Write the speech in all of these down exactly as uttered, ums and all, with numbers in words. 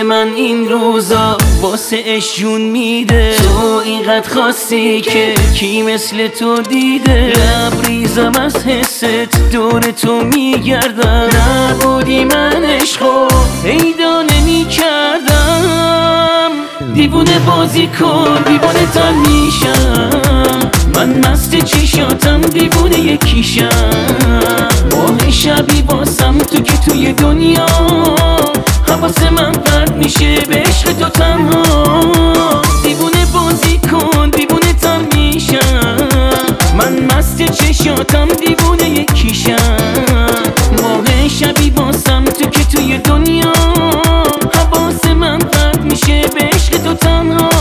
من این روزا واسه اشون میده. تو اینقدر خواستی که کی مثل تو دیده. لبریزم از حست دور تو میگردم. نبودی من عشقو پیدا نمی کردم. دیوونه بازی کن دیوونه تر میشم. من مست چشاتم دیوونه یکیشم. ماه شبی باسم تو که توی دنیا حواس من پرد میشه به عشق تو تنها. دیوونه بازی کن دیوونه تر میشم. من مست چشاتم دیوونه یکیشم. ماه شبی باسم تو که توی دنیا حواس من پرد میشه به عشق تو تنها.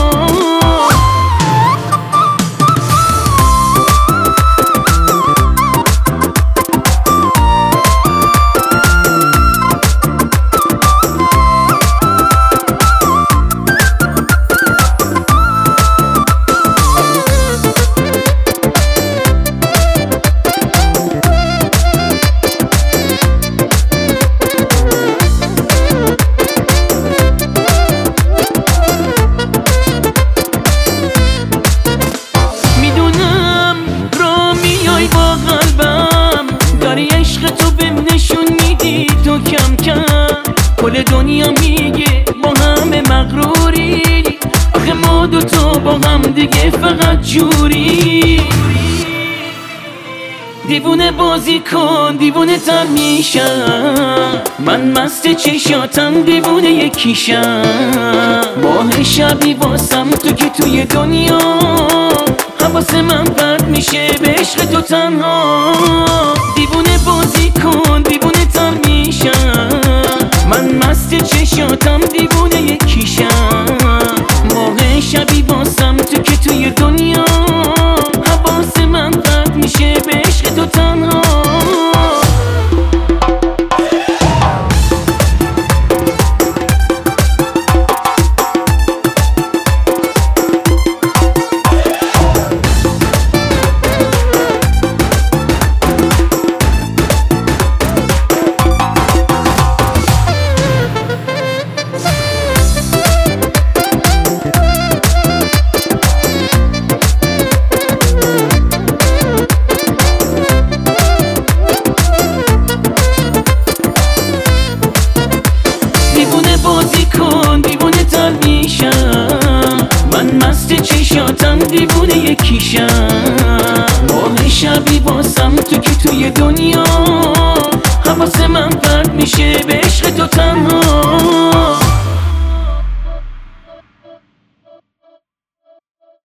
کل دنیا میگه با همه مغروری. آخه ما دوتا با هم دیگه فقط جوری. دیوونه بازی کن دیوونه تر میشم. من مست چشاتم دیوونه یکیشم. ماه شبی واسم تو که توی دنیا حواس من پرد میشه به عشق تو تنها. دیوونه بازی کن دیوونه تر میشم. من مست چشاتم دیوونه یکیشم. ماه شبی باسم تو که توی دنیا حواس من پرد میشه به عشق تو تنها. بازی کن دیوونه تر میشم. من مست چشاتم دیوونه یکیشم. ماه شبی باسم تو که توی دنیا حواس من پرد میشه به عشق تو تنها.